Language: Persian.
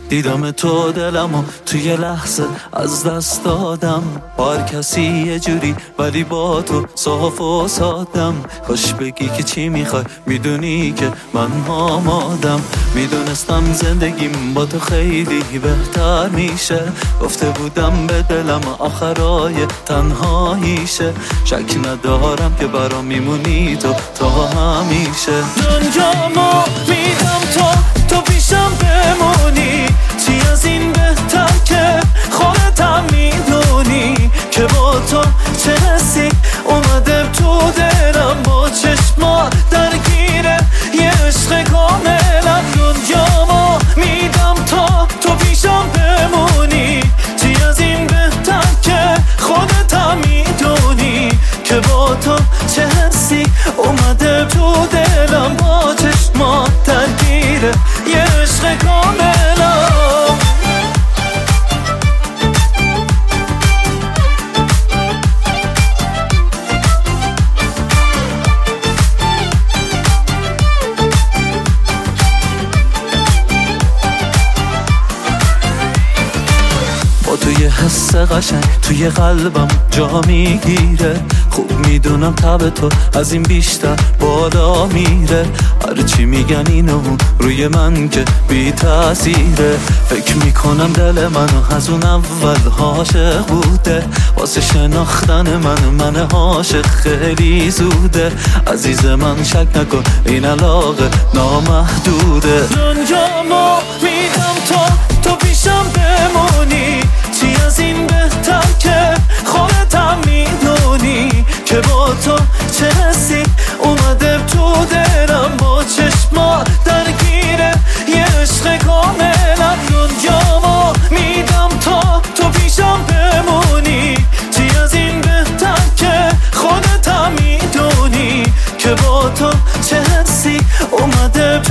دیدم تو دلمو توی لحظه از دست دادم، با هر کسی یه جوری ولی با تو صاف و سادم. خوش بگی که چی میخوای، میدونی که من آمادم. میدونستم زندگیم با تو خیلی بهتر میشه، گفته بودم به دلم آخرای تنهاییشه. شک ندارم که برام میمونی تو تا همیشه. دنیامو میدم تو پیشم بمونی، چی از این بهتر که خودتم میدونی که با تو چه حسی اومده تو دلم. با چشما درگیره یه عشق کاملم. دنیامو میدم تو پیشم بمونی، چی از این بهتر که خودتم میدونی که با تو چه حسی اومده تو دلم. با چشما درگیره یه عشق کاملم. توی حس قشنگ توی قلبم جا میگیره. خوب میدونم تب تو از این بیشتر بالا میره. هر چی میگن اینو روی من که بی تأثیره. فکر میکنم دل منو از اون اول عاشق بوده. واسه شناختن من عاشق خیلی زوده. عزیز من شک نکن این علاقه نامحدوده. دنیامو میدم تو پیشم بمونی، چی از این بهتر که خودتم میدونی که با تو چه حسی اومده تو دلم. با چشما درگیره یه عشق کاملم. دنیامو میدم تو پیشم بمونی، چی از این بهتر که خودتم میدونی که با تو چه حسی اومده